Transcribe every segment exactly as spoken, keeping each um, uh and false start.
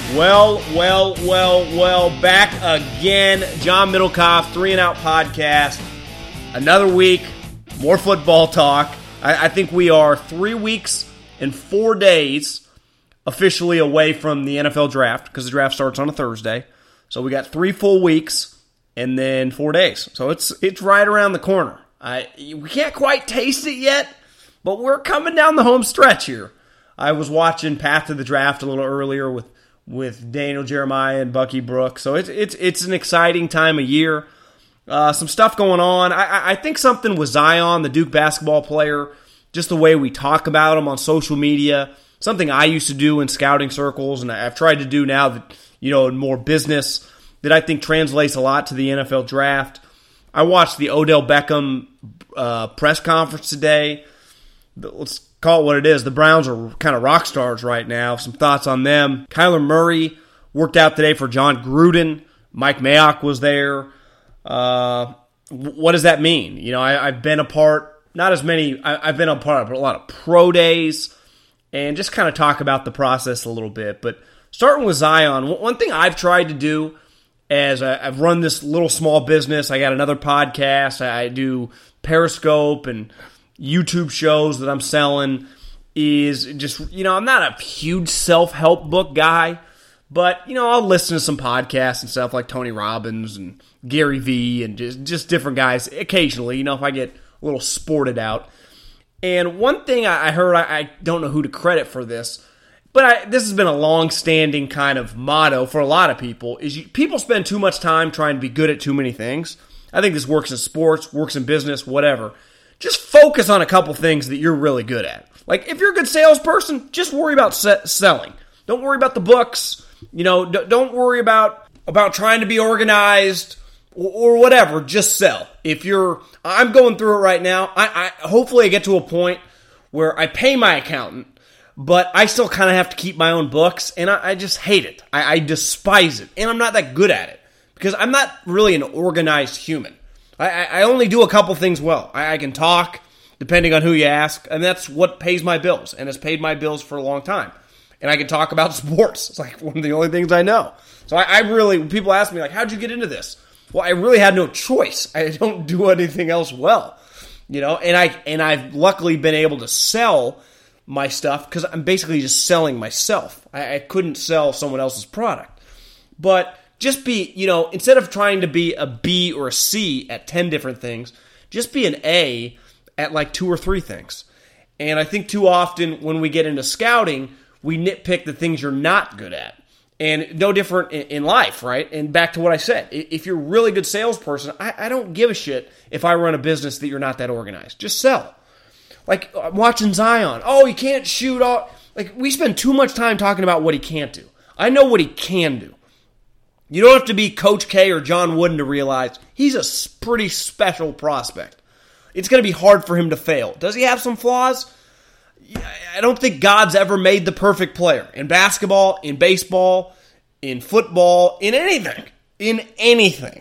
Well, well, well, well, back again. John Middlecoff, Three and Out Podcast. Another week, more football talk. I, I think we are three weeks and four days officially away from the N F L draft because the draft starts on a Thursday. So we got three full weeks and then four days. So it's it's right around the corner. I we can't quite taste it yet, but we're coming down the home stretch here. I was watching Path to the Draft a little earlier with with Daniel Jeremiah and Bucky Brooks. So it's it's it's an exciting time of year. Uh, some stuff going on. I, I think something with Zion, the Duke basketball player, just the way we talk about him on social media, something I used to do in scouting circles, and I've tried to do now that, you know, in more business, that I think translates a lot to the N F L draft. I watched the Odell Beckham uh, press conference today. Let's call it what it is. The Browns are kind of rock stars right now. Some thoughts on them. Kyler Murray worked out today for John Gruden. Mike Mayock was there. Uh, what does that mean? You know, I, I've been a part, not as many, I, I've been a part of a lot of pro days and just kind of talk about the process a little bit. But starting with Zion, one thing I've tried to do as I, I've run this little small business, I got another podcast, I do Periscope and YouTube shows that I'm selling, is just, you know, I'm not a huge self-help book guy, but, you know, I'll listen to some podcasts and stuff like Tony Robbins and Gary Vee and just, just different guys occasionally, you know, if I get a little sported out. And one thing I heard, I, I don't know who to credit for this, but I, this has been a long-standing kind of motto for a lot of people, is you, people spend too much time trying to be good at too many things. I think this works in sports, works in business, whatever. Just focus on a couple things that you're really good at. Like, if you're a good salesperson, just worry about se- selling. Don't worry about the books. You know, d- don't worry about, about trying to be organized or, or whatever. Just sell. If you're, I'm going through it right now. I, I hopefully I get to a point where I pay my accountant, but I still kind of have to keep my own books, and I, I just hate it. I, I despise it, and I'm not that good at it because I'm not really an organized human. I, I only do a couple things well. I, I can talk, depending on who you ask, and that's what pays my bills, and has paid my bills for a long time. And I can talk about sports. It's like one of the only things I know. So I, I really, when people ask me, like, how'd you get into this? Well, I really had no choice. I don't do anything else well, you know. And I and I've luckily been able to sell my stuff because I'm basically just selling myself. I, I couldn't sell someone else's product, but just be, you know, instead of trying to be a B or a C at ten different things, just be an A at like two or three things. And I think too often when we get into scouting, we nitpick the things you're not good at. And no different in life, right? And back to what I said, if you're a really good salesperson, I, I don't give a shit if I run a business that you're not that organized. Just sell. Like, I'm watching Zion. Oh, he can't shoot all. Like, we spend too much time talking about what he can't do. I know what he can do. You don't have to be Coach K or John Wooden to realize he's a pretty special prospect. It's going to be hard for him to fail. Does he have some flaws? I don't think God's ever made the perfect player. In basketball, in baseball, in football, in anything. In anything.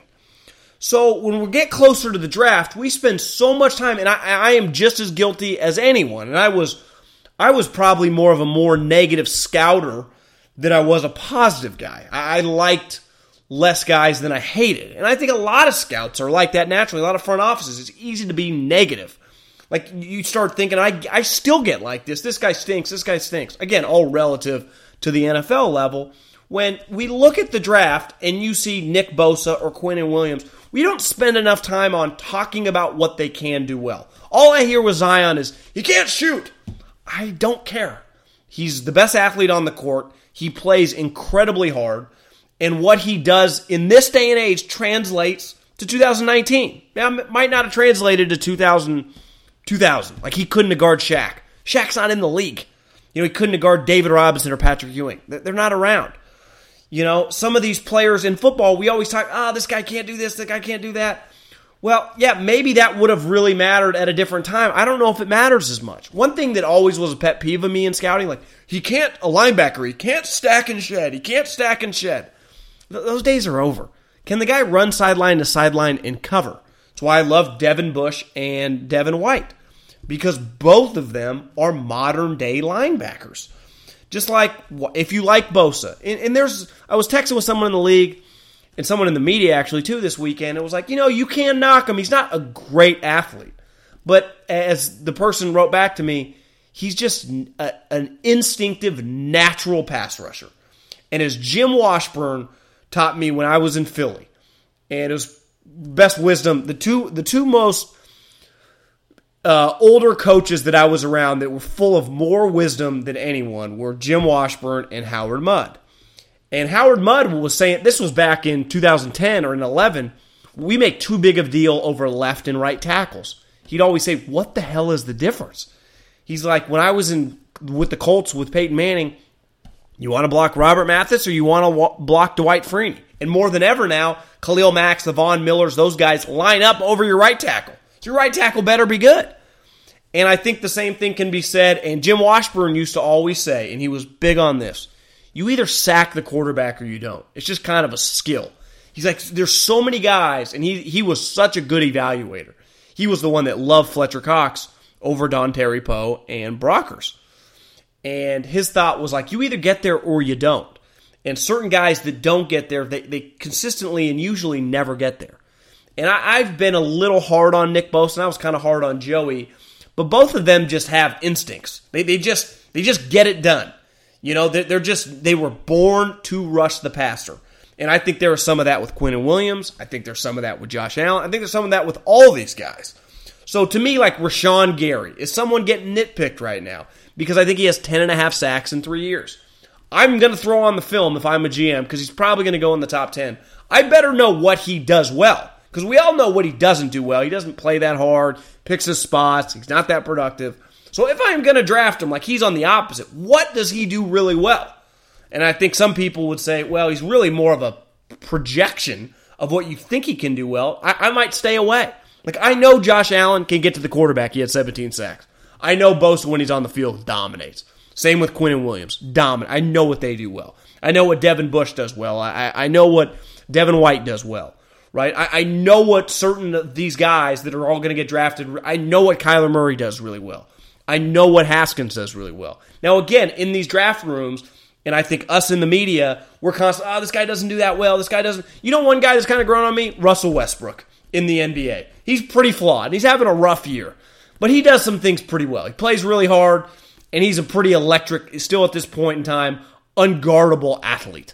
So when we get closer to the draft, we spend so much time, and I, I am just as guilty as anyone. And I was, I was probably more of a more negative scouter than I was a positive guy. I, I liked less guys than I hated. And I think a lot of scouts are like that naturally. A lot of front offices, it's easy to be negative. Like, you start thinking, I, I still get like this. This guy stinks. This guy stinks. Again, all relative to the N F L level. When we look at the draft and you see Nick Bosa or Quinnen Williams, we don't spend enough time on talking about what they can do well. All I hear with Zion is, he can't shoot. I don't care. He's the best athlete on the court. He plays incredibly hard. And what he does in this day and age translates to two thousand nineteen. Now, it might not have translated to two thousand, two thousand. Like, he couldn't have guarded Shaq. Shaq's not in the league. You know, he couldn't have guarded David Robinson or Patrick Ewing. They're not around. You know, some of these players in football, we always talk, oh, this guy can't do this, this guy can't do that. Well, yeah, maybe that would have really mattered at a different time. I don't know if it matters as much. One thing that always was a pet peeve of me in scouting, like, he can't, a linebacker, he can't stack and shed. He can't stack and shed. Th- those days are over. Can the guy run sideline to sideline and cover? That's why I love Devin Bush and Devin White, because both of them are modern-day linebackers. Just like if you like Bosa, and, and there's, I was texting with someone in the league and someone in the media actually too this weekend. It was like, you know, you can knock him. He's not a great athlete, but as the person wrote back to me, he's just a, an instinctive, natural pass rusher. And as Jim Washburn taught me when I was in Philly, and it was best wisdom, the two the two most Uh, older coaches that I was around that were full of more wisdom than anyone were Jim Washburn and Howard Mudd. And Howard Mudd was saying, this was back in two thousand ten or in eleven, we make too big of a deal over left and right tackles. He'd always say, what the hell is the difference? He's like, when I was in with the Colts with Peyton Manning, you want to block Robert Mathis or you want to wa- block Dwight Freeney? And more than ever now, Khalil Mack, the Von Millers, those guys line up over your right tackle. Your right tackle better be good. And I think the same thing can be said, and Jim Washburn used to always say, and he was big on this, you either sack the quarterback or you don't. It's just kind of a skill. He's like, there's so many guys, and he he was such a good evaluator. He was the one that loved Fletcher Cox over Don Terry Poe and Brockers. And his thought was like, you either get there or you don't. And certain guys that don't get there, they, they consistently and usually never get there. And I, I've been a little hard on Nick Bosa, and I was kind of hard on Joey. But both of them just have instincts. They they just they just get it done. You know, they're, they're just they were born to rush the passer. And I think there is some of that with Quinnen Williams. I think there's some of that with Josh Allen. I think there's some of that with all these guys. So to me, like Rashawn Gary, is someone getting nitpicked right now because I think he has ten and a half sacks in three years. I'm going to throw on the film if I'm a G M because he's probably going to go in the top ten. I better know what he does well. Because we all know what he doesn't do well. He doesn't play that hard, picks his spots, he's not that productive. So if I'm going to draft him like he's on the opposite, what does he do really well? And I think some people would say, well, he's really more of a projection of what you think he can do well. I, I might stay away. Like I know Josh Allen can get to the quarterback. He had seventeen sacks. I know Bosa when he's on the field dominates. Same with Quinnen Williams. Dominate. I know what they do well. I know what Devin Bush does well. I, I know what Devin White does well. Right, I, I know what certain of these guys that are all going to get drafted, I know what Kyler Murray does really well. I know what Haskins does really well. Now, again, in these draft rooms, and I think us in the media, we're constantly, oh, this guy doesn't do that well, this guy doesn't. You know one guy that's kind of grown on me? Russell Westbrook in the N B A. He's pretty flawed. He's having a rough year. But he does some things pretty well. He plays really hard, and he's a pretty electric, still at this point in time, unguardable athlete.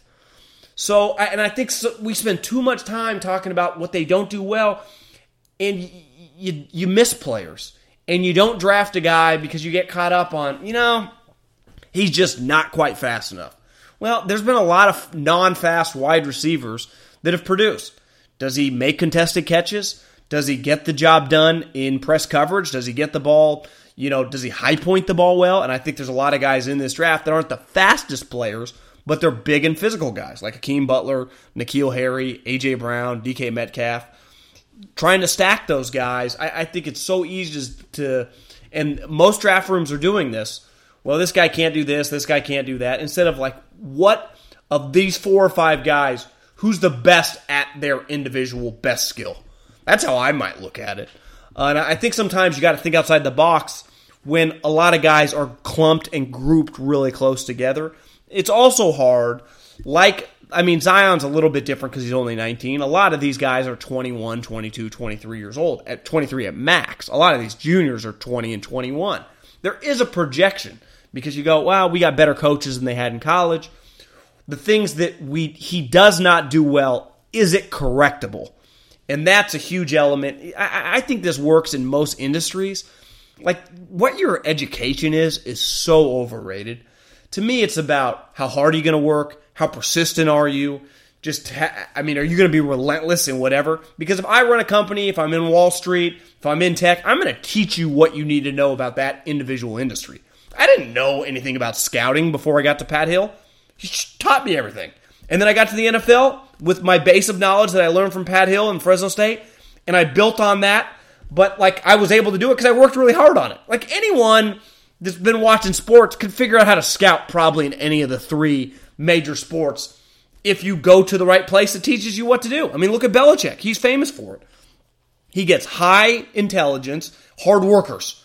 So, and I think so, we spend too much time talking about what they don't do well, and you, you you miss players, and you don't draft a guy because you get caught up on, you know, he's just not quite fast enough. Well, there's been a lot of non-fast wide receivers that have produced. Does he make contested catches? Does he get the job done in press coverage? Does he get the ball, you know, does he high point the ball well? And I think there's a lot of guys in this draft that aren't the fastest players, but they're big and physical guys like Hakeem Butler, N'Keal Harry, A J. Brown, D K Metcalf. Trying to stack those guys, I, I think it's so easy to, and most draft rooms are doing this. Well, this guy can't do this, this guy can't do that. Instead of like, what of these four or five guys, who's the best at their individual best skill? That's how I might look at it. Uh, and I think sometimes you got to think outside the box when a lot of guys are clumped and grouped really close together. It's also hard, like, I mean, Zion's a little bit different because he's only nineteen. A lot of these guys are twenty-one, twenty-two, twenty-three years old, at twenty-three at max. A lot of these juniors are twenty and twenty-one. There is a projection because you go, wow, we got better coaches than they had in college. The things that we he does not do well, is it correctable? And that's a huge element. I, I think this works in most industries. Like, what your education is, is so overrated. To me, it's about how hard are you going to work, how persistent are you, just, ha- I mean, are you going to be relentless in whatever? Because if I run a company, if I'm in Wall Street, if I'm in tech, I'm going to teach you what you need to know about that individual industry. I didn't know anything about scouting before I got to Pat Hill. He taught me everything. And then I got to the N F L with my base of knowledge that I learned from Pat Hill and Fresno State, and I built on that. But, like, I was able to do it because I worked really hard on it. Like, anyone that's been watching sports can figure out how to scout probably in any of the three major sports if you go to the right place that teaches you what to do. I mean, look at Belichick. He's famous for it. He gets high intelligence, hard workers.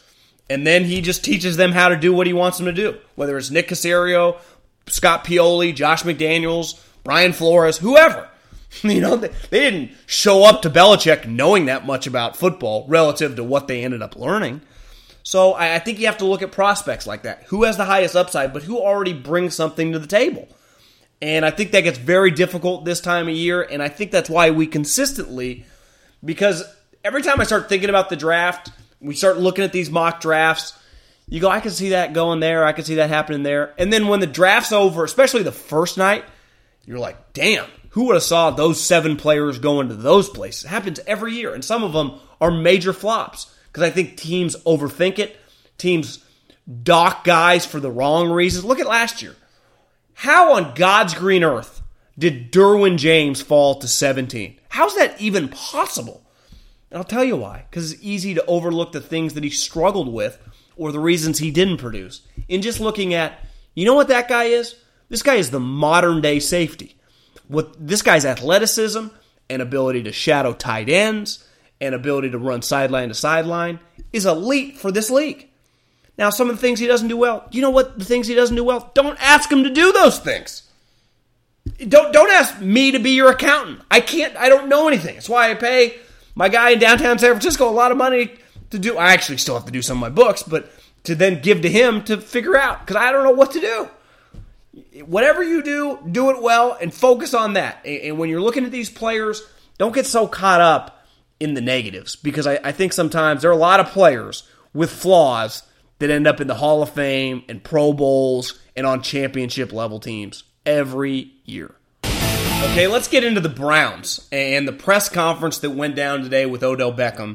And then he just teaches them how to do what he wants them to do. Whether it's Nick Caserio, Scott Pioli, Josh McDaniels, Brian Flores, whoever. You know, they, they didn't show up to Belichick knowing that much about football relative to what they ended up learning. So I, I think you have to look at prospects like that. Who has the highest upside, but who already brings something to the table? And I think that gets very difficult this time of year, and I think that's why we consistently, because every time I start thinking about the draft, we start looking at these mock drafts, you go, I can see that going there, I can see that happening there. And then when the draft's over, especially the first night, you're like, damn, who would have saw those seven players go into those places? It happens every year, and some of them are major flops because I think teams overthink it. Teams dock guys for the wrong reasons. Look at last year. How on God's green earth did Derwin James fall to seventeen? How's that even possible? And I'll tell you why. Because it's easy to overlook the things that he struggled with or the reasons he didn't produce. In just looking at, you know what that guy is? This guy is the modern day safety. With this guy's athleticism and ability to shadow tight ends and ability to run sideline to sideline is elite for this league. Now, some of the things he doesn't do well, you know what the things he doesn't do well? Don't ask him to do those things. Don't don't ask me to be your accountant. I can't, I don't know anything. That's why I pay my guy in downtown San Francisco a lot of money to do, I actually still have to do some of my books, but to then give to him to figure out, because I don't know what to do. Whatever you do, do it well and focus on that. And when you're looking at these players, don't get so caught up in the negatives, because I, I think sometimes there are a lot of players with flaws that end up in the Hall of Fame and Pro Bowls and on championship level teams every year. Okay, let's get into the Browns and the press conference that went down today with Odell Beckham.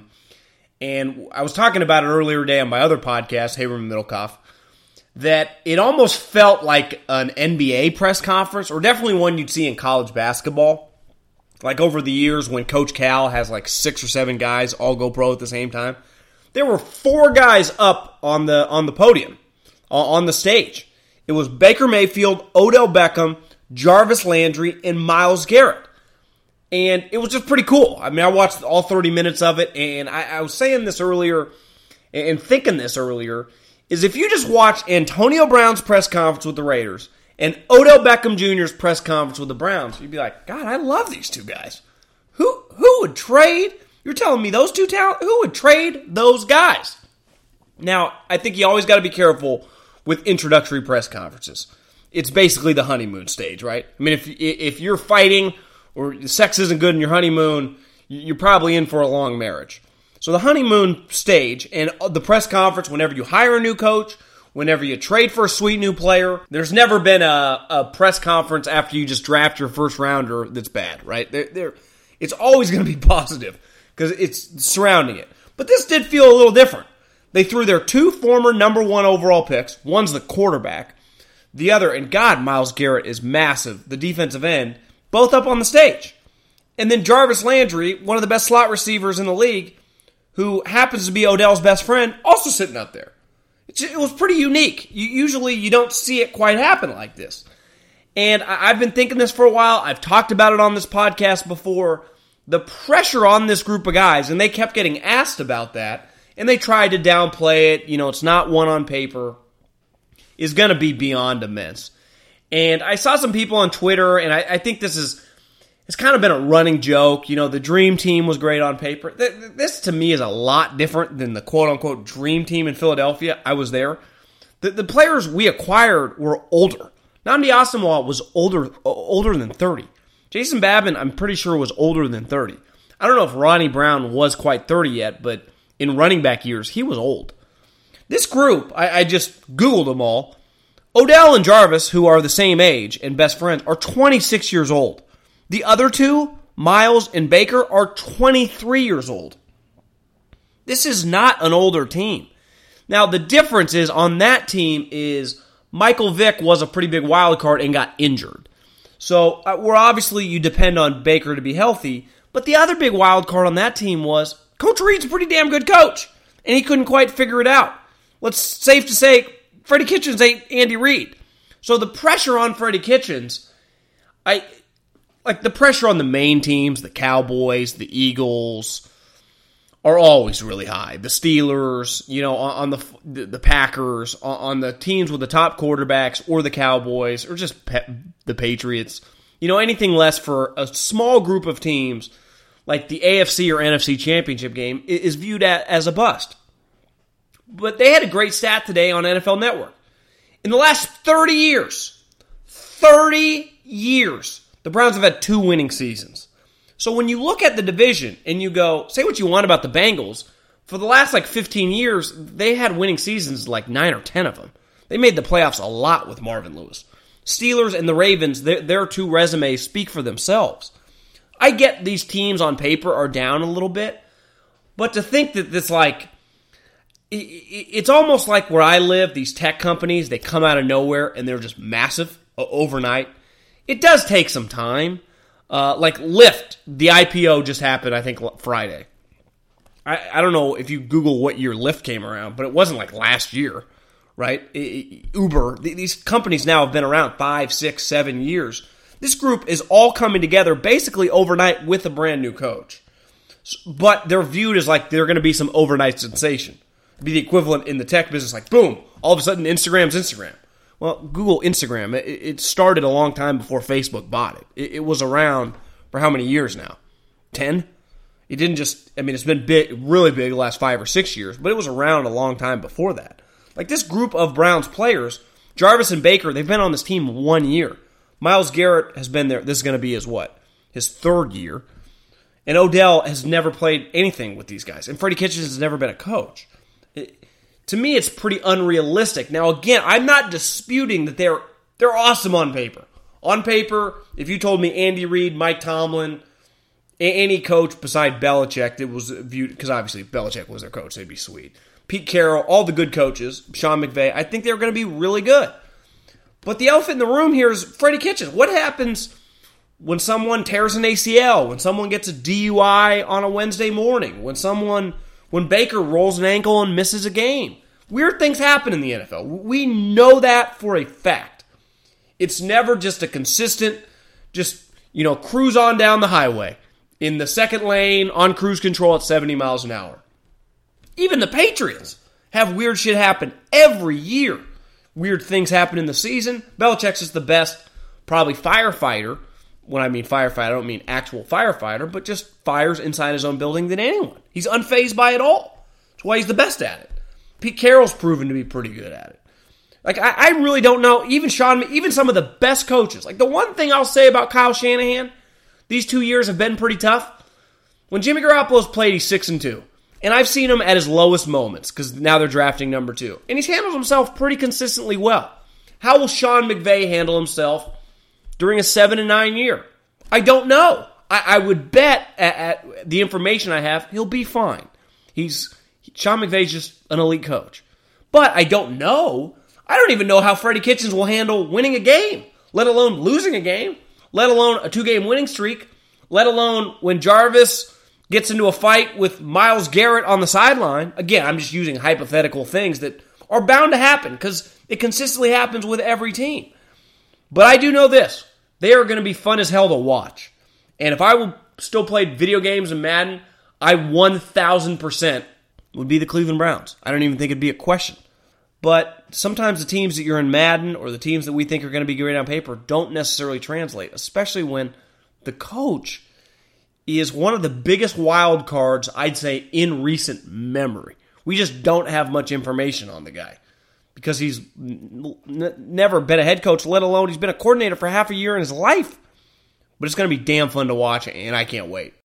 And I was talking about it earlier today on my other podcast, Haberman Middlecoff, that it almost felt like an N B A press conference, or definitely one you'd see in college basketball. Like over the years when Coach Cal has like six or seven guys all go pro at the same time. There were four guys up on the on the podium, on the stage. It was Baker Mayfield, Odell Beckham, Jarvis Landry, and Myles Garrett. And it was just pretty cool. I mean, I watched all thirty minutes of it, and I, I was saying this earlier, and thinking this earlier, is if you just watch Antonio Brown's press conference with the Raiders and Odell Beckham Junior's press conference with the Browns, you'd be like, God, I love these two guys. Who who would trade? You're telling me those two talent? Who would trade those guys? Now, I think you always got to be careful with introductory press conferences. It's basically the honeymoon stage, right? I mean, if if you're fighting or sex isn't good in your honeymoon, you're probably in for a long marriage. So the honeymoon stage and the press conference, whenever you hire a new coach, whenever you trade for a sweet new player, there's never been a, a press conference after you just draft your first rounder that's bad, right? They're, they're, it's always going to be positive because it's surrounding it. But this did feel a little different. They threw their two former number one overall picks. One's the quarterback. The other, and God, Myles Garrett is massive, the defensive end, both up on the stage. And then Jarvis Landry, one of the best slot receivers in the league, who happens to be Odell's best friend, also sitting up there. It was pretty unique. You, usually you don't see it quite happen like this. And I've been thinking this for a while. I've talked about it on this podcast before. The pressure on this group of guys, and they kept getting asked about that, and they tried to downplay it. You know, it's not one on paper, is going to be beyond immense. And I saw some people on Twitter, and I, I think this is, it's kind of been a running joke. You know, the dream team was great on paper. This, to me, is a lot different than the quote-unquote dream team in Philadelphia. I was there. The, the players we acquired were older. Nnamdi Asomugha was older older than thirty. Jason Babin, I'm pretty sure, was older than thirty. I don't know if Ronnie Brown was quite thirty yet, but in running back years, he was old. This group, I, I just Googled them all. Odell and Jarvis, who are the same age and best friends, are twenty-six years old. The other two, Myles and Baker, are twenty-three years old. This is not an older team. Now, the difference is on that team is Michael Vick was a pretty big wild card and got injured. So, uh, we're obviously, you depend on Baker to be healthy, but the other big wild card on that team was Coach Reed's a pretty damn good coach, and he couldn't quite figure it out. Let's safe to say, Freddie Kitchens ain't Andy Reid. So the pressure on Freddie Kitchens, I like the pressure on the main teams, the Cowboys, the Eagles, are always really high. The Steelers, you know, on the the, the Packers, on the teams with the top quarterbacks, or the Cowboys, or just pe- the Patriots. You know, anything less for a small group of teams, like the A F C or N F C championship game, is viewed as a bust. But they had a great stat today on N F L Network. In the last thirty years, thirty years, the Browns have had two winning seasons. So when you look at the division and you go, say what you want about the Bengals, for the last like fifteen years, they had winning seasons, like nine or ten of them. They made the playoffs a lot with Marvin Lewis. Steelers and the Ravens, their, their two resumes speak for themselves. I get these teams on paper are down a little bit, but to think that this like, it's almost like where I live, these tech companies, they come out of nowhere and they're just massive overnight. It does take some time. Uh, like Lyft, the I P O just happened, I think, Friday. I, I don't know if you Google what year Lyft came around, but it wasn't like last year, right? Uber, these companies now have been around five, six, seven years. This group is all coming together basically overnight with a brand new coach. But they're viewed as like they're going to be some overnight sensation. It'd be the equivalent in the tech business, like boom, all of a sudden Instagram's Instagram. Well, Google Instagram, it, it started a long time before Facebook bought it. it. It was around for how many years now? Ten? It didn't just, I mean, it's been big, really big the last five or six years, but it was around a long time before that. Like this group of Browns players, Jarvis and Baker, they've been on this team one year. Myles Garrett has been there, this is going to be his what? His third year. And Odell has never played anything with these guys. And Freddie Kitchens has never been a coach. It, To me, it's pretty unrealistic. Now, again, I'm not disputing that they're they're awesome on paper. On paper, if you told me Andy Reid, Mike Tomlin, any coach beside Belichick that was viewed, because obviously if Belichick was their coach, they'd be sweet. Pete Carroll, all the good coaches, Sean McVay, I think they're going to be really good. But the elephant in the room here is Freddie Kitchens. What happens when someone tears an A C L, when someone gets a D U I on a Wednesday morning, when someone... When Baker rolls an ankle and misses a game? Weird things happen in the N F L. We know that for a fact. It's never just a consistent, just, you know, cruise on down the highway in the second lane on cruise control at seventy miles an hour. Even the Patriots have weird shit happen every year. Weird things happen in the season. Belichick's is the best, probably firefighter. When I mean firefighter, I don't mean actual firefighter, but just fires inside his own building than anyone. He's unfazed by it all. That's why he's the best at it. Pete Carroll's proven to be pretty good at it. Like, I, I really don't know, even Sean, even some of the best coaches. Like, the one thing I'll say about Kyle Shanahan, these two years have been pretty tough. When Jimmy Garoppolo's played, he's six and two. And I've seen him at his lowest moments, because now they're drafting number two. And he's handled himself pretty consistently well. How will Sean McVay handle himself during a seven and nine year? I don't know. I, I would bet at, at the information I have, he'll be fine. He's Sean McVay's just an elite coach. But I don't know. I don't even know how Freddie Kitchens will handle winning a game, let alone losing a game, let alone a two-game winning streak, let alone when Jarvis gets into a fight with Myles Garrett on the sideline. Again, I'm just using hypothetical things that are bound to happen because it consistently happens with every team. But I do know this. They are going to be fun as hell to watch. And if I would still played video games and Madden, I one thousand percent would be the Cleveland Browns. I don't even think it'd be a question. But sometimes the teams that you're in Madden or the teams that we think are going to be great on paper don't necessarily translate, especially when the coach is one of the biggest wild cards, I'd say, in recent memory. We just don't have much information on the guy because he's n- never been a head coach, let alone he's been a coordinator for half a year in his life. But it's going to be damn fun to watch, and I can't wait.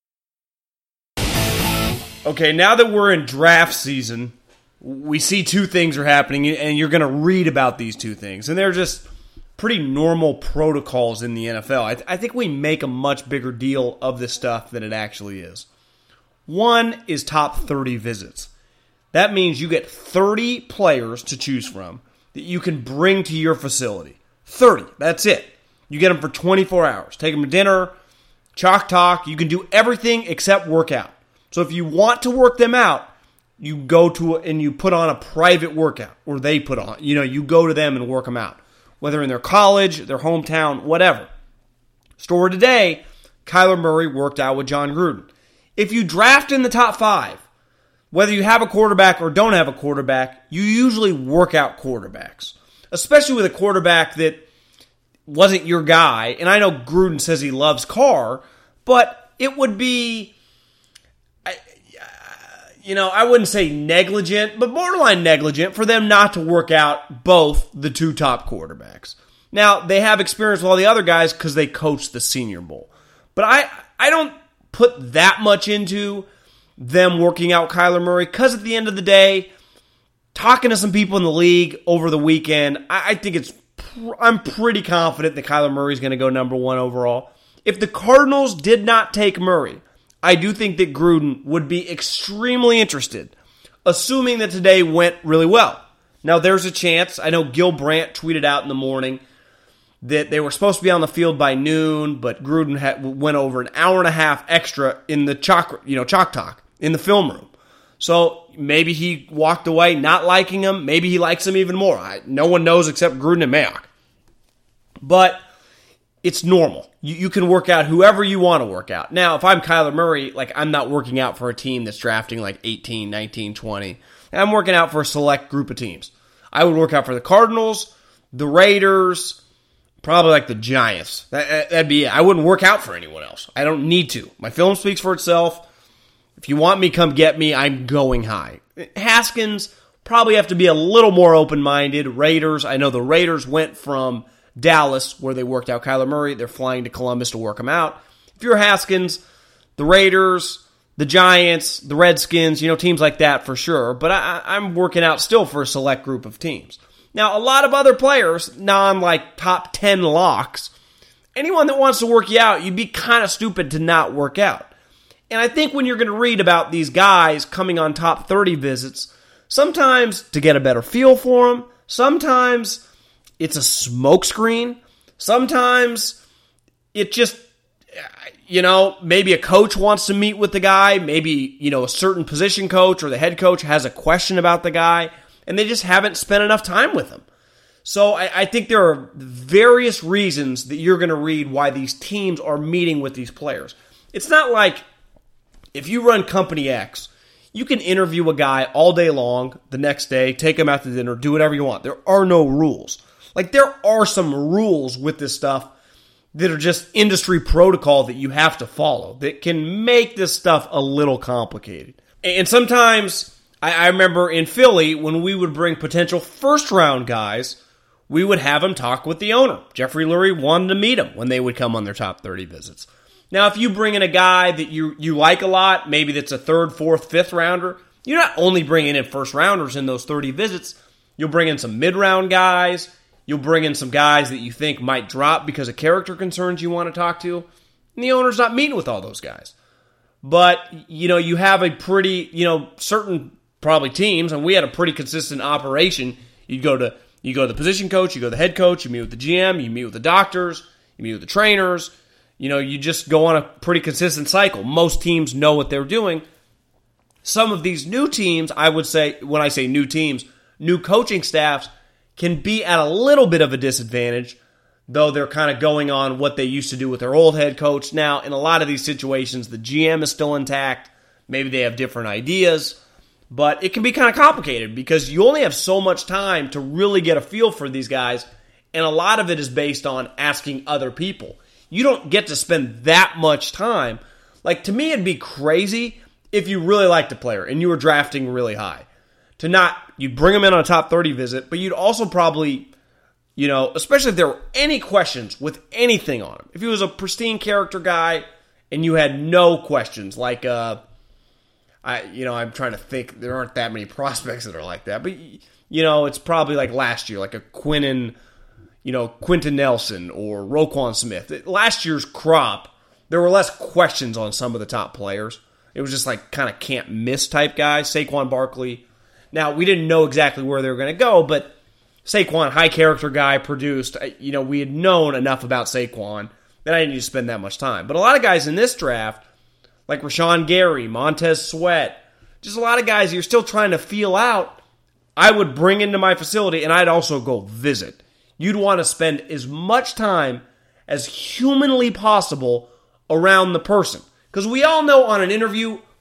Okay, now that we're in draft season, we see two things are happening, and you're going to read about these two things. And they're just pretty normal protocols in the N F L. I, th- I think we make a much bigger deal of this stuff than it actually is. One is top thirty visits. That means you get thirty players to choose from that you can bring to your facility. thirty, that's it. You get them for twenty-four hours. Take them to dinner, chalk talk. You can do everything except work out. So if you want to work them out, you go to a, and you put on a private workout, or they put on. You know, you go to them and work them out, whether in their college, their hometown, whatever. Story today, Kyler Murray worked out with John Gruden. If you draft in the top five, whether you have a quarterback or don't have a quarterback, you usually work out quarterbacks, especially with a quarterback that wasn't your guy. And I know Gruden says he loves Carr, but it would be, you know, I wouldn't say negligent, but borderline negligent for them not to work out both the two top quarterbacks. Now, they have experience with all the other guys because they coached the Senior Bowl. But I, I don't put that much into them working out Kyler Murray because at the end of the day, talking to some people in the league over the weekend, I, I think it's, I'm pretty confident that Kyler Murray is going to go number one overall. If the Cardinals did not take Murray, I do think that Gruden would be extremely interested, assuming that today went really well. Now, there's a chance. I know Gil Brandt tweeted out in the morning that they were supposed to be on the field by noon, but Gruden had, went over an hour and a half extra in the chalk, you know, chalk talk in the film room. So maybe he walked away not liking him. Maybe he likes him even more. I, no one knows except Gruden and Mayock. But it's normal. You, you can work out whoever you want to work out. Now, if I'm Kyler Murray, like I'm not working out for a team that's drafting like eighteen, nineteen, twenty. I'm working out for a select group of teams. I would work out for the Cardinals, the Raiders, probably like the Giants. That, that'd be it. I wouldn't work out for anyone else. I don't need to. My film speaks for itself. If you want me, come get me. I'm going high. Haskins, probably have to be a little more open-minded. Raiders, I know the Raiders went from Dallas, where they worked out Kyler Murray. They're flying to Columbus to work him out. If you're Haskins, the Raiders, the Giants, the Redskins, you know, teams like that for sure. But I, I'm working out still for a select group of teams. Now, a lot of other players, non like top ten locks, anyone that wants to work you out, you'd be kind of stupid to not work out. And I think when you're going to read about these guys coming on top thirty visits, sometimes to get a better feel for them, sometimes it's a smokescreen, sometimes it just, you know, maybe a coach wants to meet with the guy, maybe, you know, a certain position coach or the head coach has a question about the guy, and they just haven't spent enough time with him. So I, I think there are various reasons that you're going to read why these teams are meeting with these players. It's not like if you run Company X, you can interview a guy all day long, the next day, take him out to dinner, do whatever you want. There are no rules. Like, there are some rules with this stuff that are just industry protocol that you have to follow that can make this stuff a little complicated. And sometimes, I, I remember in Philly, when we would bring potential first-round guys, we would have them talk with the owner. Jeffrey Lurie wanted to meet him when they would come on their top thirty visits. Now, if you bring in a guy that you, you like a lot, maybe that's a third, fourth, fifth rounder, you're not only bringing in first-rounders in those thirty visits, you'll bring in some mid-round guys, you'll bring in some guys that you think might drop because of character concerns you want to talk to, and the owner's not meeting with all those guys. But, you know, you have a pretty, you know, certain probably teams, and we had a pretty consistent operation. You go to you go to the position coach, you go to the head coach, you meet with the G M, you meet with the doctors, you meet with the trainers. You know, you just go on a pretty consistent cycle. Most teams know what they're doing. Some of these new teams, I would say, when I say new teams, new coaching staffs can be at a little bit of a disadvantage, though they're kind of going on what they used to do with their old head coach. Now, in a lot of these situations, the G M is still intact. Maybe they have different ideas. But it can be kind of complicated because you only have so much time to really get a feel for these guys, and a lot of it is based on asking other people. You don't get to spend that much time. Like, to me, it'd be crazy if you really liked a player and you were drafting really high. To not, you'd bring them in on a top thirty visit, but you'd also probably, you know, especially if there were any questions with anything on him. If he was a pristine character guy and you had no questions, like, uh, I, you know, I'm trying to think, there aren't that many prospects that are like that, but, you know, it's probably like last year, like a Quinnen, you know, Quentin Nelson or Roquan Smith. Last year's crop, there were less questions on some of the top players. It was just like kind of can't miss type guys. Saquon Barkley. Now, we didn't know exactly where they were going to go, but Saquon, high character guy, produced. You know, we had known enough about Saquon that I didn't need to spend that much time. But a lot of guys in this draft, like Rashawn Gary, Montez Sweat, just a lot of guys you're still trying to feel out, I would bring into my facility, and I'd also go visit. You'd want to spend as much time as humanly possible around the person. Because we all know on an interview,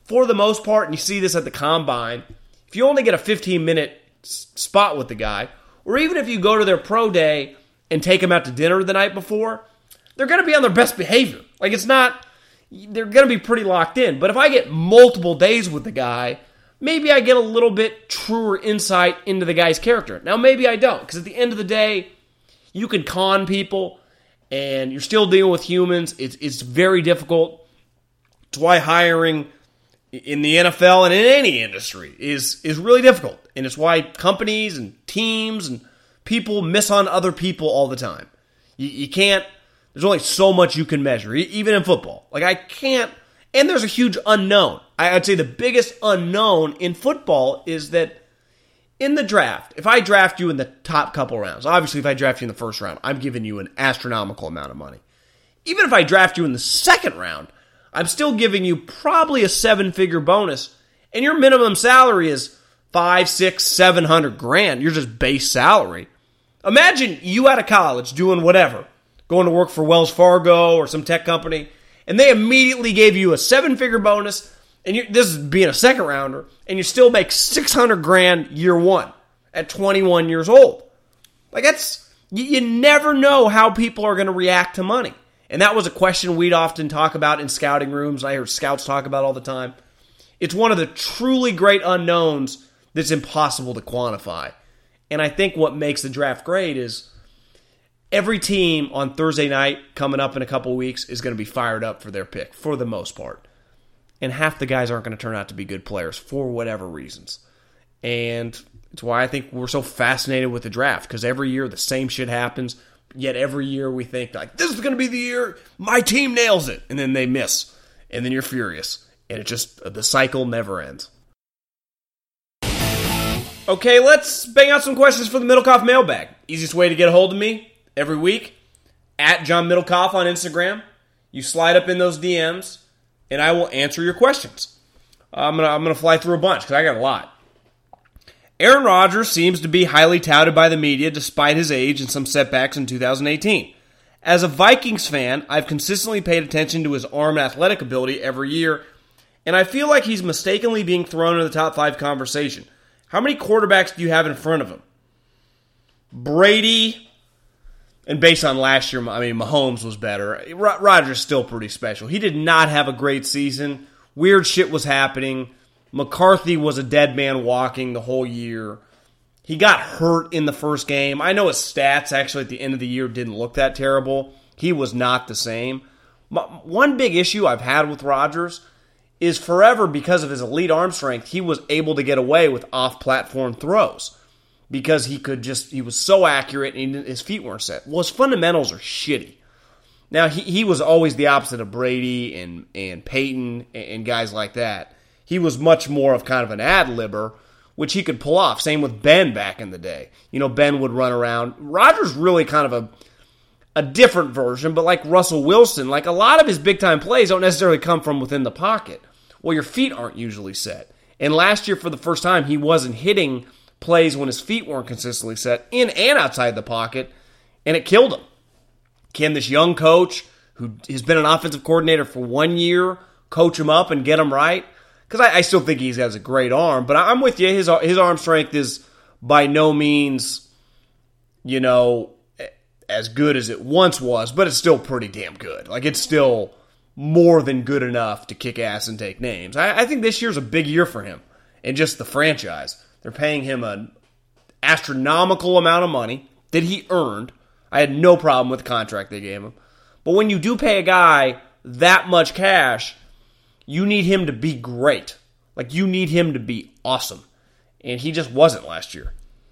for the most part, and you see this at the combine, if you only get a fifteen-minute spot with the guy, or even if you go to their pro day and take them out to dinner the night before, they're going to be on their best behavior. Like, it's not, they're going to be pretty locked in. But if I get multiple days with the guy, maybe I get a little bit truer insight into the guy's character. Now, maybe I don't, because at the end of the day, you can con people, and you're still dealing with humans. It's, it's very difficult. It's why hiring in the N F L and in any industry is, is really difficult. And it's why companies and teams and people miss on other people all the time. You, you can't, there's only so much you can measure, even in football. Like, I can't, and there's a huge unknown. I'd say the biggest unknown in football is that in the draft, if I draft you in the top couple rounds, obviously if I draft you in the first round, I'm giving you an astronomical amount of money. Even if I draft you in the second round, I'm still giving you probably a seven-figure bonus, and your minimum salary is five, six, seven hundred grand. You're just base salary. Imagine you out of college doing whatever, going to work for Wells Fargo or some tech company, and they immediately gave you a seven-figure bonus, and you, this is being a second rounder, and you still make six hundred grand year one at twenty-one years old. Like, that's, you, you never know how people are going to react to money. And that was a question we'd often talk about in scouting rooms. I hear scouts talk about all the time. It's one of the truly great unknowns that's impossible to quantify. And I think what makes the draft great is every team on Thursday night coming up in a couple weeks is going to be fired up for their pick, for the most part. And half the guys aren't going to turn out to be good players for whatever reasons. And it's why I think we're so fascinated with the draft, because every year the same shit happens. Yet every year we think, like, this is going to be the year my team nails it. And then they miss. And then you're furious. And it just, the cycle never ends. Okay, let's bang out some questions for the Middlecoff mailbag. Easiest way to get a hold of me every week, at John Middlecoff on Instagram. You slide up in those D Ms, and I will answer your questions. I'm going to I'm gonna fly through a bunch, because I got a lot. Aaron Rodgers seems to be highly touted by the media despite his age and some setbacks in two thousand eighteen. As a Vikings fan, I've consistently paid attention to his arm and athletic ability every year, and I feel like he's mistakenly being thrown into the top five conversation. How many quarterbacks do you have in front of him? Brady, and based on last year, I mean, Mahomes was better. Rodgers is still pretty special. He did not have a great season. Weird shit was happening. McCarthy was a dead man walking the whole year. He got hurt in the first game. I know his stats actually at the end of the year didn't look that terrible. He was not the same. One big issue I've had with Rodgers is forever, because of his elite arm strength, he was able to get away with off-platform throws because he could just, he was so accurate and his feet weren't set. Well, his fundamentals are shitty. Now, he, he was always the opposite of Brady and, and Peyton and, and guys like that. He was much more of kind of an ad-libber, which he could pull off. Same with Ben back in the day. You know, Ben would run around. Rodgers really kind of a a different version, but like Russell Wilson, like a lot of his big-time plays don't necessarily come from within the pocket. Well, your feet aren't usually set. And last year, for the first time, he wasn't hitting plays when his feet weren't consistently set, in and outside the pocket, and it killed him. Can this young coach, who has been an offensive coordinator for one year, coach him up and get him right? Because I, I still think he has a great arm, but I'm with you. His his arm strength is by no means, you know, as good as it once was, but it's still pretty damn good. Like, it's still more than good enough to kick ass and take names. I, I think this year's a big year for him, and just the franchise. They're paying him an astronomical amount of money that he earned. I had no problem with the contract they gave him. But when you do pay a guy that much cash, you need him to be great. Like, you need him to be awesome. And he just wasn't last year.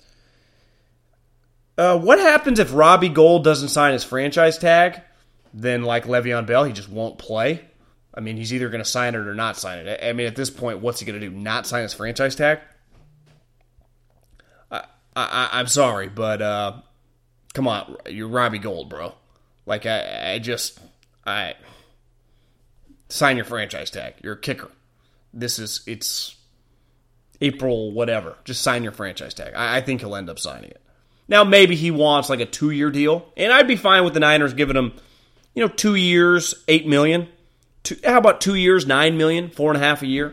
Uh, what happens if Robbie Gould doesn't sign his franchise tag? Then, like Le'Veon Bell, he just won't play? I mean, he's either going to sign it or not sign it. I mean, at this point, what's he going to do? Not sign his franchise tag? I, I, I'm sorry, but uh, come on. You're Robbie Gould, bro. Like, I, I just... I sign your franchise tag. You're a kicker. This is... It's April whatever. Just sign your franchise tag. I, I think he'll end up signing it. Now, maybe he wants like a two-year deal, and I'd be fine with the Niners giving him, you know, two years, eight million dollars. Two, how about two years, nine million dollars, four and a half a year?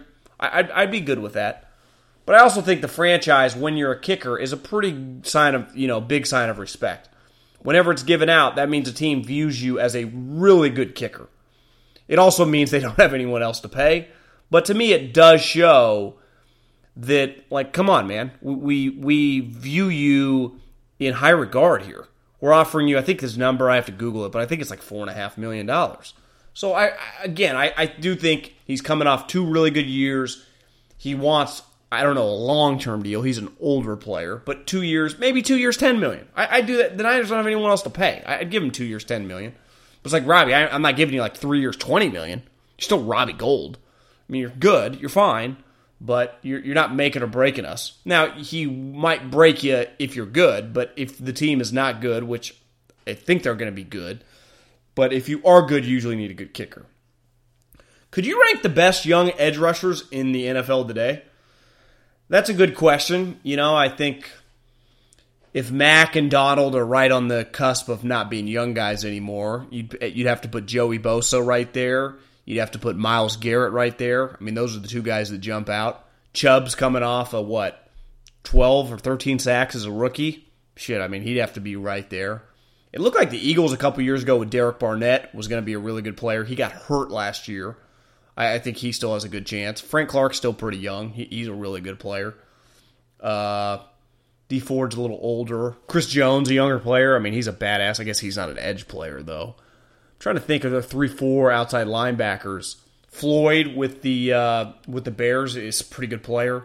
I, I'd, I'd be good with that. But I also think the franchise, when you're a kicker, is a pretty sign of, you know, big sign of respect. Whenever it's given out, that means a team views you as a really good kicker. It also means they don't have anyone else to pay. But to me, it does show that, like, come on, man. We we view you in high regard here. We're offering you, I think this number, I have to Google it, but I think it's like four point five million dollars. So, I again, I, I do think he's coming off two really good years. He wants, I don't know, a long-term deal. He's an older player, but two years, maybe two years, ten million dollars. I, I do that. The Niners don't have anyone else to pay. I'd give him two years, ten million dollars. But it's like, Robbie, I, I'm not giving you like three years, twenty million dollars. You're still Robbie Gould. I mean, you're good, you're fine, but you're, you're not making or breaking us. Now, he might break you if you're good, but if the team is not good, which I think they're going to be good, but if you are good, you usually need a good kicker. Could you rank the best young edge rushers in the N F L today? That's a good question. You know, I think if Mack and Donald are right on the cusp of not being young guys anymore, you'd, you'd have to put Joey Bosa right there. You'd have to put Myles Garrett right there. I mean, those are the two guys that jump out. Chubb's coming off of, what, twelve or thirteen sacks as a rookie? Shit, I mean, he'd have to be right there. It looked like the Eagles a couple years ago with Derek Barnett was going to be a really good player. He got hurt last year. I, I think he still has a good chance. Frank Clark's still pretty young. He, he's a really good player. Uh, D Ford's a little older. Chris Jones, a younger player. I mean, he's a badass. I guess he's not an edge player, though. Trying to think of the three, four outside linebackers. Floyd with the uh, with the Bears is a pretty good player.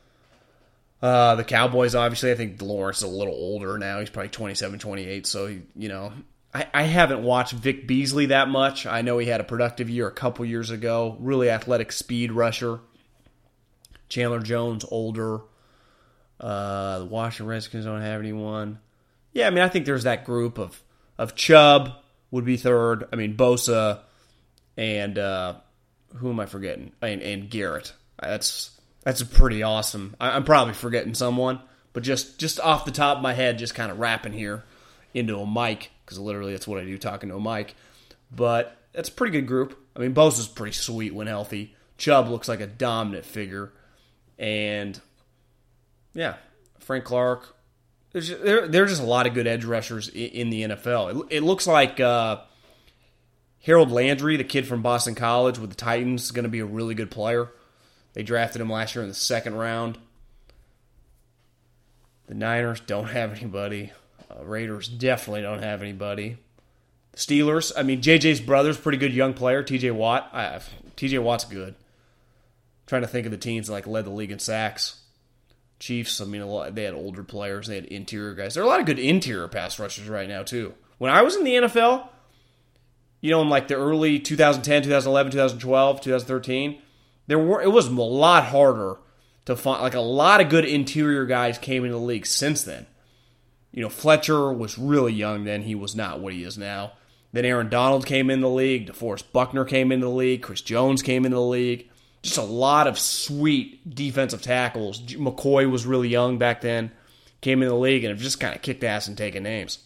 Uh, the Cowboys, obviously, I think Lawrence is a little older now. He's probably twenty-seven, twenty-eight. So, he, you know, I, I haven't watched Vic Beasley that much. I know he had a productive year a couple years ago. Really athletic speed rusher. Chandler Jones, older. Uh, the Washington Redskins don't have anyone. Yeah, I mean, I think there's that group of, of Chubb would be third. I mean, Bosa and uh, who am I forgetting? And, and Garrett. That's that's pretty awesome. I, I'm probably forgetting someone, but just, just off the top of my head, just kind of rapping here into a mic, because literally that's what I do, talking to a mic. But that's a pretty good group. I mean, Bosa's pretty sweet when healthy. Chubb looks like a dominant figure. And, yeah, Frank Clark. There's just, there, there's just a lot of good edge rushers in, in the N F L. It, it looks like uh, Harold Landry, the kid from Boston College with the Titans, is going to be a really good player. They drafted him last year in the second round. The Niners don't have anybody. Uh, Raiders definitely don't have anybody. The Steelers, I mean, J J's brother's pretty good young player, T J Watt. I, T J Watt's good. I'm trying to think of the teams that like led the league in sacks. Chiefs, I mean, a lot, they had older players. They had interior guys. There are a lot of good interior pass rushers right now, too. When I was in the N F L, you know, in like the early twenty ten, twenty eleven, twenty twelve, twenty thirteen, there were it was a lot harder to find. Like, a lot of good interior guys came into the league since then. You know, Fletcher was really young then. He was not what he is now. Then Aaron Donald came in the league. DeForest Buckner came into the league. Chris Jones came into the league. Just a lot of sweet defensive tackles. McCoy was really young back then. Came in the league and have just kind of kicked ass and taken names.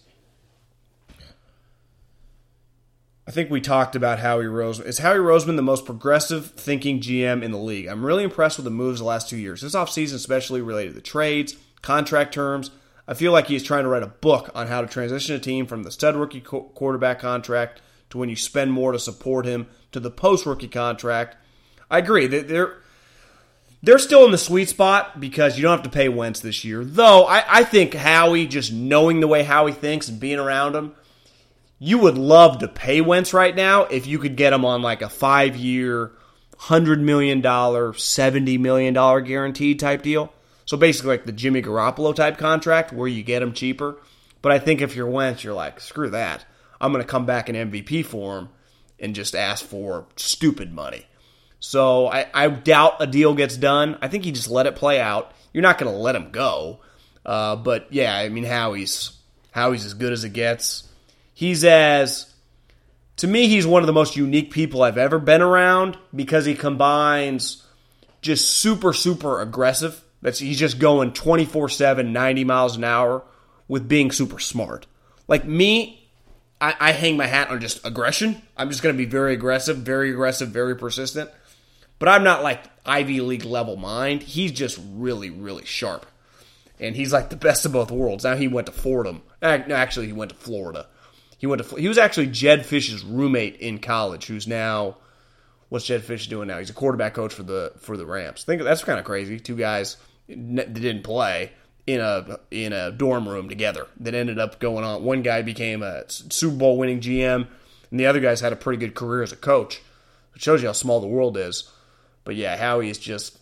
I think we talked about Howie Roseman. Is Howie Roseman the most progressive thinking G M in the league? I'm really impressed with the moves the last two years. This offseason especially related to trades, contract terms. I feel like he's trying to write a book on how to transition a team from the stud rookie co- quarterback contract to when you spend more to support him to the post-rookie contract. I agree. They're, they're still in the sweet spot because you don't have to pay Wentz this year. Though, I, I think Howie, just knowing the way Howie thinks and being around him, you would love to pay Wentz right now if you could get him on like a five-year, one hundred million dollars, seventy million dollars guaranteed type deal. So basically like the Jimmy Garoppolo type contract where you get him cheaper. But I think if you're Wentz, you're like, screw that. I'm going to come back in M V P form and just ask for stupid money. So I, I doubt a deal gets done. I think you just let it play out. You're not going to let him go. Uh, but, yeah, I mean, Howie's, Howie's as good as it gets. He's as, to me, he's one of the most unique people I've ever been around because he combines just super, super aggressive. That's He's just going twenty-four seven, ninety miles an hour with being super smart. Like me, I, I hang my hat on just aggression. I'm just going to be very aggressive, very aggressive, very persistent. But I'm not like Ivy League level mind. He's just really, really sharp. And he's like the best of both worlds. Now he went to Fordham. Actually, he went to Florida. He went to. He was actually Jedd Fisch's roommate in college, who's now, what's Jedd Fisch doing now? He's a quarterback coach for the for the Rams. Think that's kind of crazy. Two guys that didn't play in a in a dorm room together that ended up going on. One guy became a Super Bowl winning G M, and the other guy's had a pretty good career as a coach. It shows you how small the world is. But yeah, Howie is just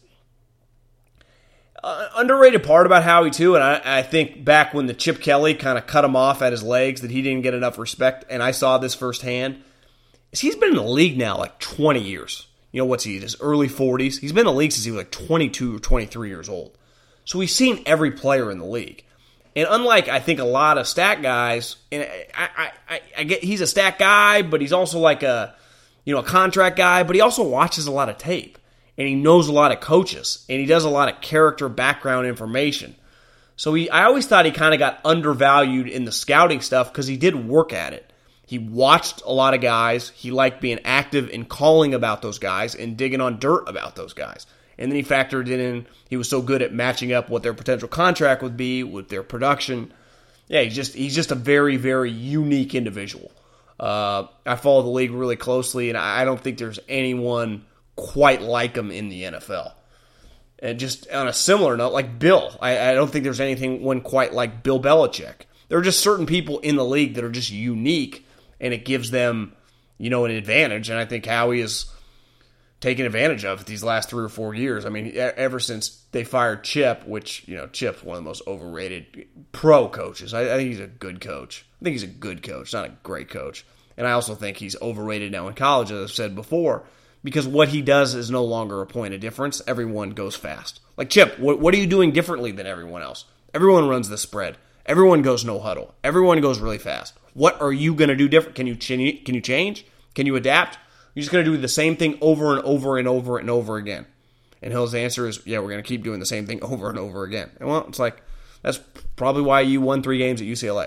uh, underrated part about Howie too. And I, I think back when the Chip Kelly kind of cut him off at his legs, that he didn't get enough respect. And I saw this firsthand. Is he's been in the league now like twenty years. You know, what's he, his early forties? He's been in the league since he was like twenty-two or twenty-three years old. So he's seen every player in the league. And unlike, I think, a lot of stat guys, and I, I, I, I get he's a stat guy, but he's also like a, you know, a contract guy, but he also watches a lot of tape. And he knows a lot of coaches. And he does a lot of character background information. So he, I always thought he kind of got undervalued in the scouting stuff because he did work at it. He watched a lot of guys. He liked being active in calling about those guys and digging on dirt about those guys. And then he factored it in. He was so good at matching up what their potential contract would be with their production. Yeah, he's just he's just a very, very unique individual. Uh, I follow the league really closely, and I don't think there's anyone quite like him in the N F L. And just on a similar note, like Bill, I, I don't think there's anything one quite like Bill Belichick. There are just certain people in the league that are just unique, and it gives them, you know, an advantage. And I think Howie is taken advantage of these last three or four years. I mean, ever since they fired Chip, which, you know, Chip's one of the most overrated pro coaches. I, I think he's a good coach. I think he's a good coach, not a great coach. And I also think he's overrated now in college, as I've said before, because what he does is no longer a point of difference. Everyone goes fast. Like, Chip, what, what are you doing differently than everyone else? Everyone runs the spread. Everyone goes no huddle. Everyone goes really fast. What are you going to do different? Can you ch- can you change? Can you adapt? You're just going to do the same thing over and over and over and over again. And his answer is, yeah, we're going to keep doing the same thing over and over again. And well, it's like, that's probably why you won three games at U C L A.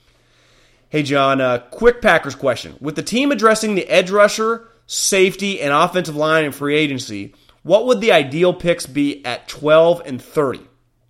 Hey, John, uh, quick Packers question. With the team addressing the edge rusher, safety, and offensive line in free agency, what would the ideal picks be at twelve and thirty?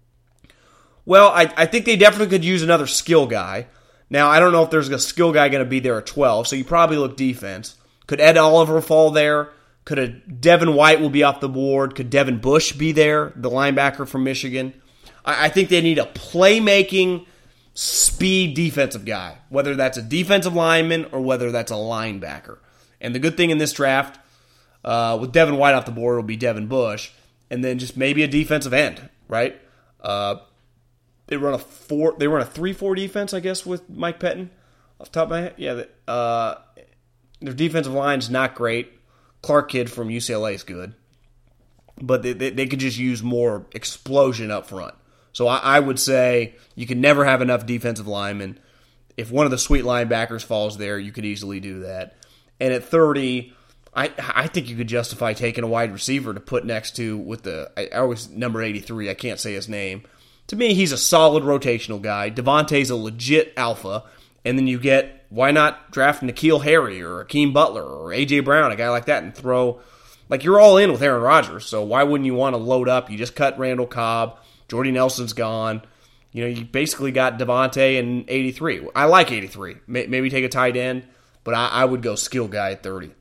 Well, I, I think they definitely could use another skill guy. Now, I don't know if there's a skill guy going to be there at twelve, so you probably look defense. Could Ed Oliver fall there? Could a Devin White will be off the board? Could Devin Bush be there, the linebacker from Michigan? I, I think they need a playmaking, speed defensive guy, whether that's a defensive lineman or whether that's a linebacker. And the good thing in this draft, uh, with Devin White off the board, will be Devin Bush, and then just maybe a defensive end, right? Uh, they run a four. They run a three four defense, I guess, with Mike Pettin. Off the top of my head, yeah. Uh, their defensive line is not great. Clark Kidd from U C L A is good, but they, they, they could just use more explosion up front. So I, I would say you can never have enough defensive linemen. If one of the sweet linebackers falls there, you could easily do that. And at thirty, I I think you could justify taking a wide receiver to put next to with the I, I always number eighty-three. I can't say his name. To me, he's a solid rotational guy. Devontae's a legit alpha. And then you get, why not draft N'Keal Harry or Akeem Butler or A J Brown, a guy like that, and throw, like, you're all in with Aaron Rodgers, so why wouldn't you want to load up? You just cut Randall Cobb, Jordy Nelson's gone. You know, you basically got Devontae and eighty-three. I like eighty-three. Maybe take a tight end, but I, I would go skill guy at thirty.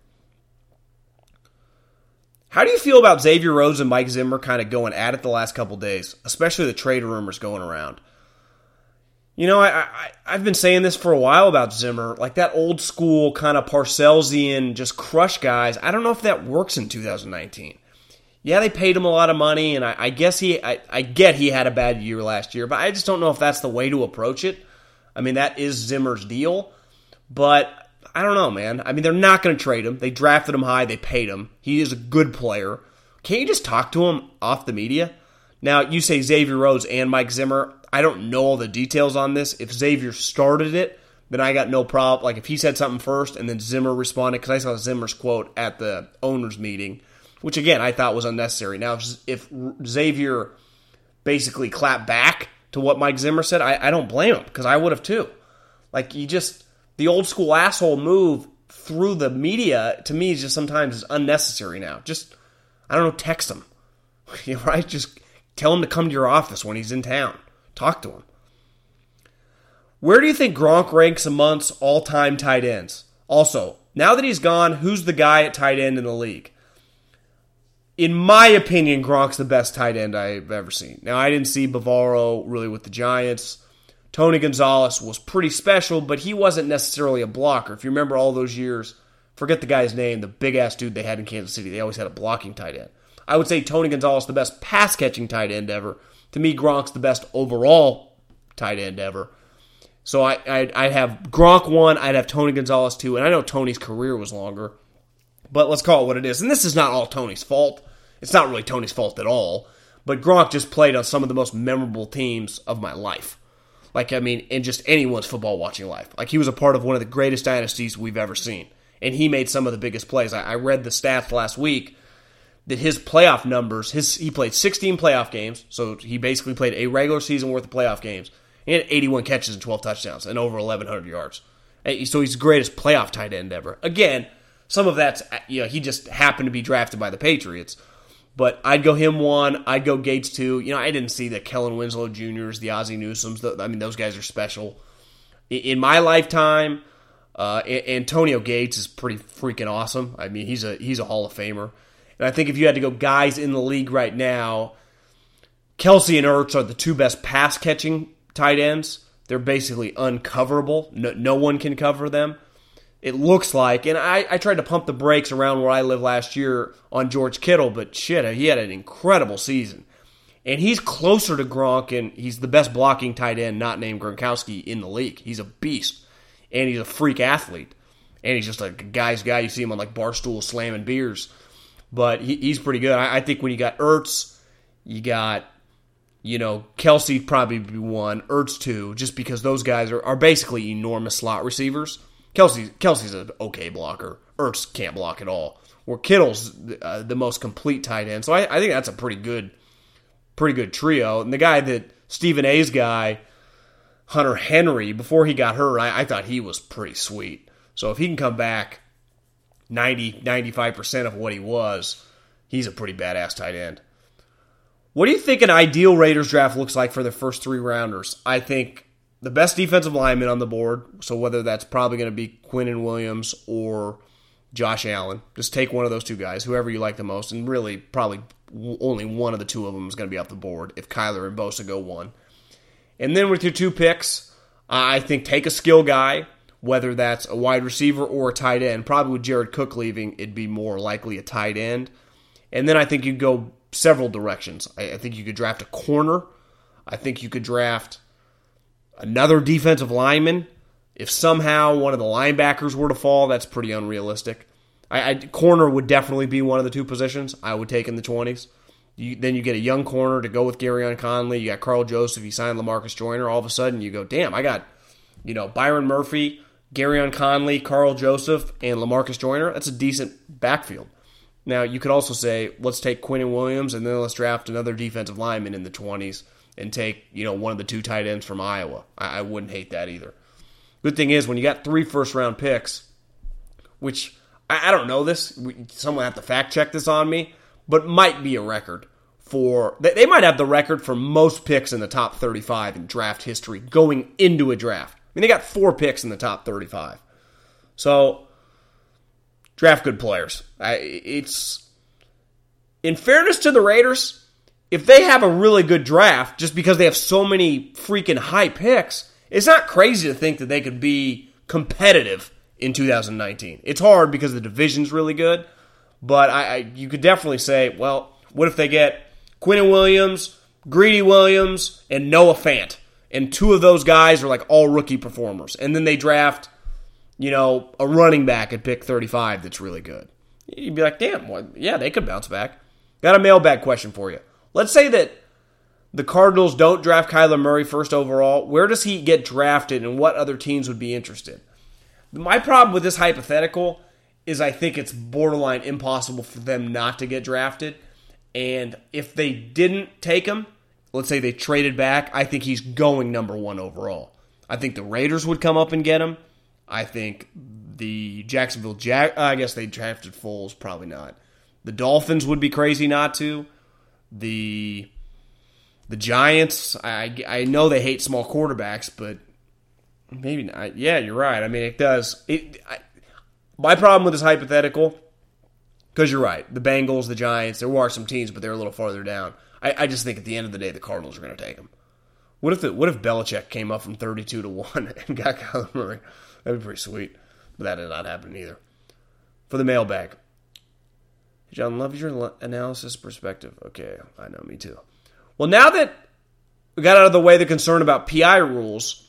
How do you feel about Xavier Rhodes and Mike Zimmer kind of going at it the last couple days, especially the trade rumors going around? You know, I, I, I've been saying this for a while about Zimmer, like that old school kind of Parcellsian, just crush guys. I don't know if that works in two thousand nineteen. Yeah, they paid him a lot of money, and I, I guess he, I, I get he had a bad year last year, but I just don't know if that's the way to approach it. I mean, that is Zimmer's deal, but I don't know, man. I mean, they're not going to trade him. They drafted him high. They paid him. He is a good player. Can't you just talk to him off the media? Now, you say Xavier Rhodes and Mike Zimmer. I don't know all the details on this. If Xavier started it, then I got no problem. Like, if he said something first and then Zimmer responded, because I saw Zimmer's quote at the owners' meeting, which, again, I thought was unnecessary. Now, if, if Xavier basically clapped back to what Mike Zimmer said, I, I don't blame him, because I would have too. Like, you just, the old school asshole move through the media, to me, is just sometimes is unnecessary now. Just, I don't know, text him. Right? Just tell him to come to your office when he's in town. Talk to him. Where do you think Gronk ranks amongst all-time tight ends? Also, now that he's gone, who's the guy at tight end in the league? In my opinion, Gronk's the best tight end I've ever seen. Now, I didn't see Bavaro really with the Giants. Tony Gonzalez was pretty special, but he wasn't necessarily a blocker. If you remember all those years, forget the guy's name, the big-ass dude they had in Kansas City. They always had a blocking tight end. I would say Tony Gonzalez the best pass-catching tight end ever. To me, Gronk's the best overall tight end ever. So I, I'd, I'd have Gronk one, I'd have Tony Gonzalez two, and I know Tony's career was longer, but let's call it what it is. And this is not all Tony's fault. It's not really Tony's fault at all, but Gronk just played on some of the most memorable teams of my life. Like, I mean, in just anyone's football watching life. Like, he was a part of one of the greatest dynasties we've ever seen, and he made some of the biggest plays. I, I read the stats last week that his playoff numbers, his he played sixteen playoff games, so he basically played a regular season worth of playoff games. He had eighty-one catches and twelve touchdowns and over eleven hundred yards. So he's the greatest playoff tight end ever. Again, some of that's, you know, he just happened to be drafted by the Patriots. But I'd go him one. I'd go Gates two. You know, I didn't see the Kellen Winslow Juniors, the Ozzie Newsomes. The, I mean, those guys are special. In my lifetime, uh, Antonio Gates is pretty freaking awesome. I mean, he's a he's a Hall of Famer. And I think if you had to go guys in the league right now, Kelsey and Ertz are the two best pass-catching tight ends. They're basically uncoverable. No, no one can cover them. It looks like, and I, I tried to pump the brakes around where I live last year on George Kittle, but shit, he had an incredible season. And he's closer to Gronk, and he's the best blocking tight end not named Gronkowski in the league. He's a beast, and he's a freak athlete. And he's just like a guy's guy. You see him on like Barstool slamming beers. But he, he's pretty good. I, I think when you got Ertz, you got, you know, Kelsey probably be one, Ertz two, just because those guys are, are basically enormous slot receivers. Kelsey, Kelsey's an okay blocker. Ertz can't block at all. Where Kittle's uh, the most complete tight end. So I, I think that's a pretty good pretty good trio. And the guy that, Stephen A's guy, Hunter Henry, before he got hurt, I, I thought he was pretty sweet. So if he can come back ninety, ninety-five percent of what he was, he's a pretty badass tight end. What do you think an ideal Raiders draft looks like for their first three rounders? I think the best defensive lineman on the board, so whether that's probably going to be Quinnen Williams or Josh Allen, just take one of those two guys, whoever you like the most, and really probably only one of the two of them is going to be off the board if Kyler and Bosa go one. And then with your two picks, I think take a skill guy, whether that's a wide receiver or a tight end. Probably with Jared Cook leaving, it'd be more likely a tight end. And then I think you'd go several directions. I, I think you could draft a corner. I think you could draft another defensive lineman. If somehow one of the linebackers were to fall, that's pretty unrealistic. I, I, corner would definitely be one of the two positions I would take in the twenties. You, then you get a young corner to go with Garyon Conley. You got Carl Joseph. You sign LaMarcus Joyner. All of a sudden, you go, damn, I got, you know, Byron Murphy, Garyon Conley, Carl Joseph, and LaMarcus Joyner. That's a decent backfield. Now, you could also say, let's take Quinnen Williams, and then let's draft another defensive lineman in the twenties and take, you know, one of the two tight ends from Iowa. I, I wouldn't hate that either. Good thing is, when you got three first-round picks, which I, I don't know this, we, someone have to fact-check this on me, but might be a record for, they, they might have the record for most picks in the top thirty-five in draft history going into a draft. I mean, they got four picks in the top thirty-five. So, draft good players. I, it's, in fairness to the Raiders, if they have a really good draft, just because they have so many freaking high picks, it's not crazy to think that they could be competitive in two thousand nineteen. It's hard because the division's really good, but I, I you could definitely say, well, what if they get Quinnen Williams, Greedy Williams, and Noah Fant, and two of those guys are like all rookie performers, and then they draft, you know, a running back at pick thirty-five that's really good. You'd be like, damn, well, yeah, they could bounce back. Got a mailbag question for you. Let's say that the Cardinals don't draft Kyler Murray first overall. Where does he get drafted, and what other teams would be interested? My problem with this hypothetical is I think it's borderline impossible for them not to get drafted. And if they didn't take him, let's say they traded back, I think he's going number one overall. I think the Raiders would come up and get him. I think the Jacksonville Jag, I guess they drafted Foles, probably not. The Dolphins would be crazy not to. The the Giants, I, I know they hate small quarterbacks, but maybe not. Yeah, you're right. I mean, it does. It. I, my problem with this hypothetical, because you're right, the Bengals, the Giants, there are some teams, but they're a little farther down. I, I just think at the end of the day, the Cardinals are going to take them. What if the, what if Belichick came up from thirty-two to one and got Kyler Murray? That'd be pretty sweet. But that did not happen either. For the mailbag. John, love your analysis perspective. Okay, I know, me too. Well, now that we got out of the way the concern about P I rules,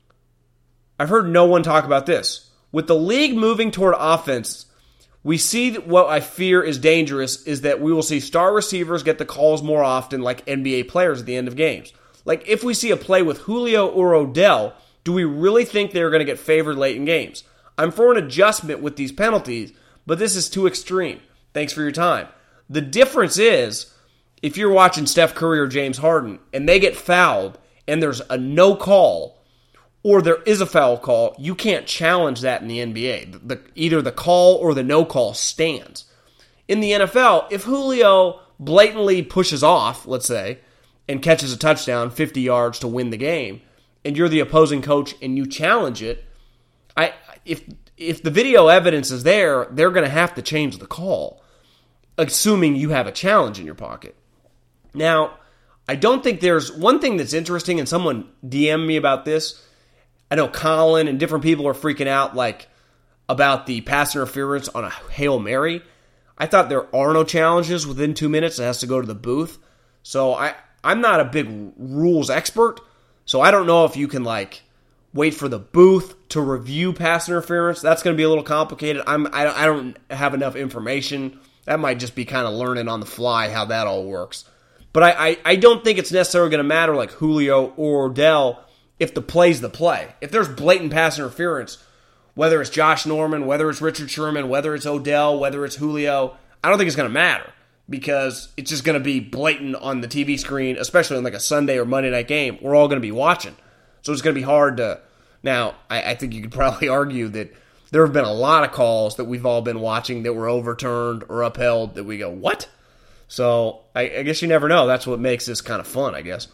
I've heard no one talk about this. With the league moving toward offense, we see that what I fear is dangerous is that we will see star receivers get the calls more often like N B A players at the end of games. Like, if we see a play with Julio or Odell, do we really think they're going to get favored late in games? I'm for an adjustment with these penalties, but this is too extreme. Thanks for your time. The difference is, if you're watching Steph Curry or James Harden, and they get fouled, and there's a no call, or there is a foul call, you can't challenge that in the N B A. The, either the call or the no call stands. In the N F L, if Julio blatantly pushes off, let's say, and catches a touchdown fifty yards to win the game, and you're the opposing coach and you challenge it, I if if the video evidence is there, they're going to have to change the call, assuming you have a challenge in your pocket. Now, I don't think there's one thing that's interesting, and someone D M'd me about this. I know Colin and different people are freaking out like about the pass interference on a Hail Mary. I thought there are no challenges within two minutes. It has to go to the booth. So I, I'm not a big rules expert, so I don't know if you can like wait for the booth to review pass interference. That's going to be a little complicated. I'm I, I don't have enough information. That might just be kind of learning on the fly how that all works. But I, I, I don't think it's necessarily going to matter like Julio or Odell if the play's the play. If there's blatant pass interference, whether it's Josh Norman, whether it's Richard Sherman, whether it's Odell, whether it's Julio, I don't think it's going to matter because it's just going to be blatant on the T V screen, especially on like a Sunday or Monday night game. We're all going to be watching. So it's going to be hard to... Now, I, I think you could probably argue that there have been a lot of calls that we've all been watching that were overturned or upheld that we go, what? So I, I guess you never know. That's what makes this kind of fun, I guess.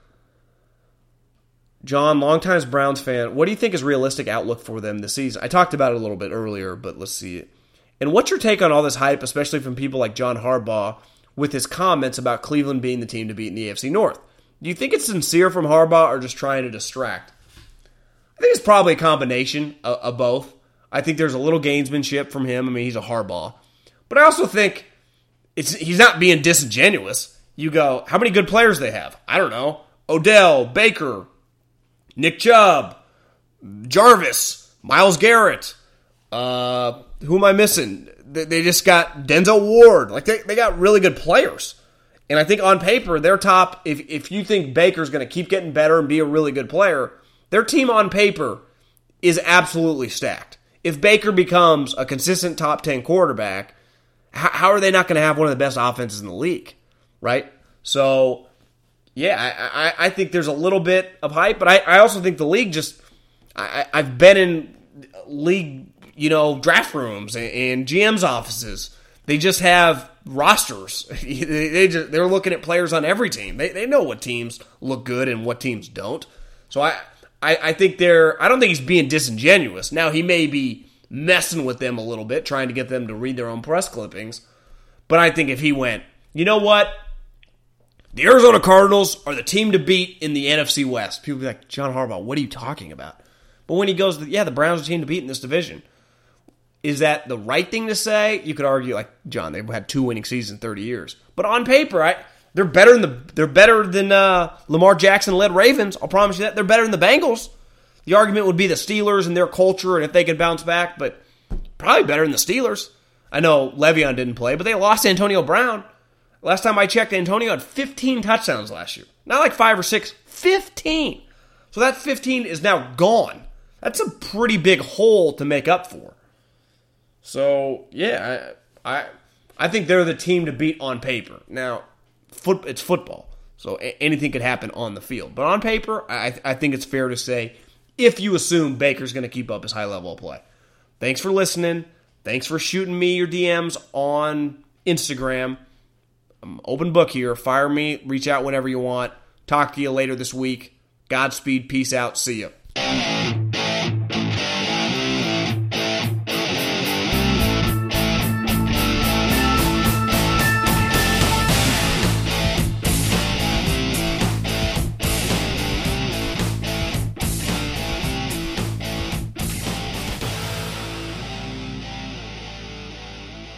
John, longtime Browns fan, what do you think is realistic outlook for them this season? I talked about it a little bit earlier, but let's see it. And what's your take on all this hype, especially from people like John Harbaugh, with his comments about Cleveland being the team to beat in the A F C North? Do you think it's sincere from Harbaugh or just trying to distract? I think it's probably a combination of, of both. I think there's a little gamesmanship from him. I mean, he's a Harbaugh. But I also think it's he's not being disingenuous. You go, how many good players they have? I don't know. Odell, Baker, Nick Chubb, Jarvis, Myles Garrett. Uh, who am I missing? They, they just got Denzel Ward. Like they, they got really good players. And I think on paper, their top, if, if you think Baker's going to keep getting better and be a really good player, their team on paper is absolutely stacked. If Baker becomes a consistent top ten quarterback, how, how are they not going to have one of the best offenses in the league, right? So, yeah, I, I, I think there's a little bit of hype, but I, I also think the league just, I, I've been in league, you know, draft rooms and, and G M's offices. They just have rosters. they, they just, they're looking at players on every team. They, they know what teams look good and what teams don't. So I... I, I think they're, I don't think he's being disingenuous. Now, he may be messing with them a little bit, trying to get them to read their own press clippings. But I think if he went, you know what? The Arizona Cardinals are the team to beat in the N F C West. People be like, John Harbaugh, what are you talking about? But when he goes, yeah, the Browns are the team to beat in this division. Is that the right thing to say? You could argue, like, John, they've had two winning seasons in thirty years. But on paper, I... They're better than the they're better than uh, Lamar Jackson-led Ravens. I'll promise you that. They're better than the Bengals. The argument would be the Steelers and their culture and if they could bounce back, but probably better than the Steelers. I know Le'Veon didn't play, but they lost Antonio Brown. Last time I checked, Antonio had fifteen touchdowns last year. Not like five or six, fifteen. So that fifteen is now gone. That's a pretty big hole to make up for. So, yeah, I I, I think they're the team to beat on paper. Now, Foot, it's football, so a- anything could happen on the field. But on paper, I, I think it's fair to say, if you assume Baker's going to keep up his high level of play. Thanks for listening. Thanks for shooting me your D Ms on Instagram. I'm open book here. Fire me. Reach out whenever you want. Talk to you later this week. Godspeed. Peace out. See ya.